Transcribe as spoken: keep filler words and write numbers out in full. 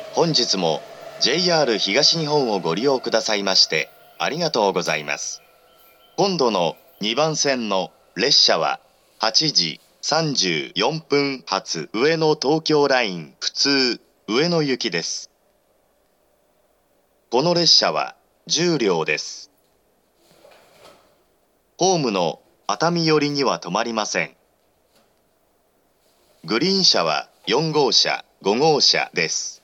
本日も ジェイアール 東日本をご利用くださいましてありがとうございます。今度のにばん線の列車ははちじさんじゅうよんぷん発上野東京ライン普通上野行きです。この列車はじゅう両です。ホームの熱海寄りには止まりません。グリーン車はよん号車、ご号車です。